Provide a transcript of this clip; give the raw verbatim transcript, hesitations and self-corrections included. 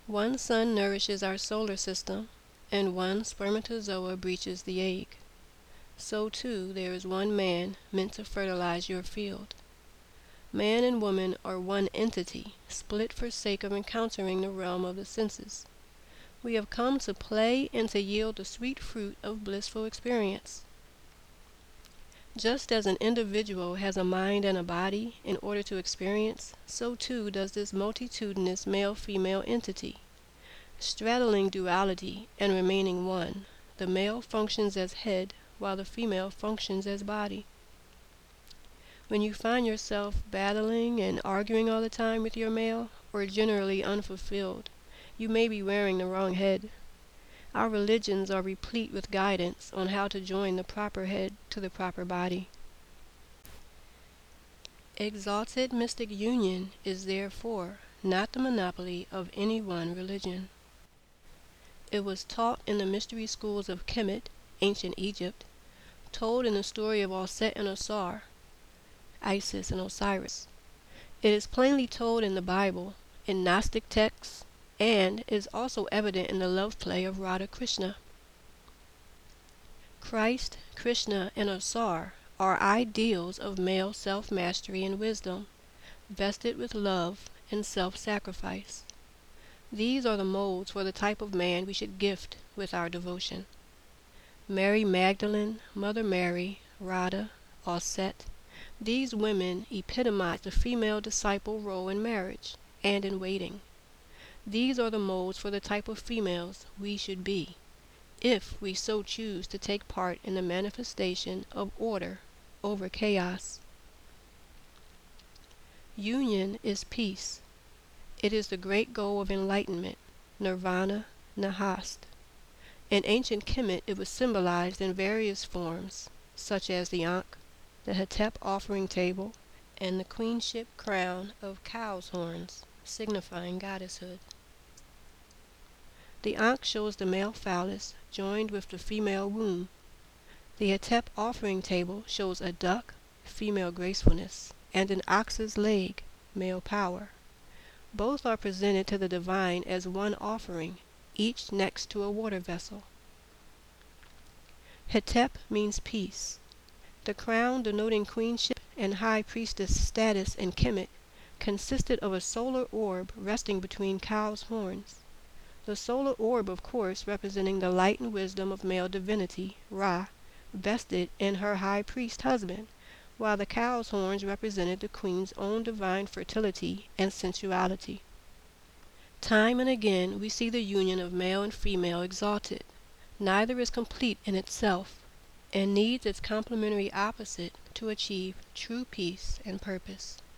One sun nourishes our solar system, and one spermatozoa breaches the egg. So too there is one man meant to fertilize your field. Man and woman are one entity, split for sake of encountering the realm of the senses. We have come to play and to yield the sweet fruit of blissful experience. Just as an individual has a mind and a body in order to experience, so too does this multitudinous male-female entity. Straddling duality and remaining one, the male functions as head while the female functions as body. When you find yourself battling and arguing all the time with your male, or generally unfulfilled, you may be wearing the wrong head. Our religions are replete with guidance on how to join the proper head to the proper body. Exalted mystic union is therefore not the monopoly of any one religion. It was taught in the mystery schools of Kemet, ancient Egypt, told in the story of Auset and Osar, Isis and Osiris. It is plainly told in the Bible, in Gnostic texts, and is also evident in the love play of Radha Krishna. Christ, Krishna, and Osar are ideals of male self-mastery and wisdom, vested with love and self-sacrifice. These are the molds for the type of man we should gift with our devotion. Mary Magdalene, Mother Mary, Radha, Auset, these women epitomize the female disciple role in marriage and in waiting. These are the molds for the type of females we should be, if we so choose to take part in the manifestation of order over chaos. Union is peace. It is the great goal of enlightenment, nirvana, nahast. In ancient Kemet it was symbolized in various forms, such as the Ankh, the Hetep offering table, and the queenship crown of cow's horns, signifying goddesshood. The Ankh shows the male phallus joined with the female womb. The Hetep offering table shows a duck, female gracefulness, and an ox's leg, male power. Both are presented to the divine as one offering, each next to a water vessel. Hetep means peace. The crown denoting queenship and high priestess status in Kemet consisted of a solar orb resting between cow's horns. The solar orb, of course, representing the light and wisdom of male divinity, Ra, vested in her high priest husband, while the cow's horns represented the queen's own divine fertility and sensuality. Time and again we see the union of male and female exalted. Neither is complete in itself, and needs its complementary opposite to achieve true peace and purpose.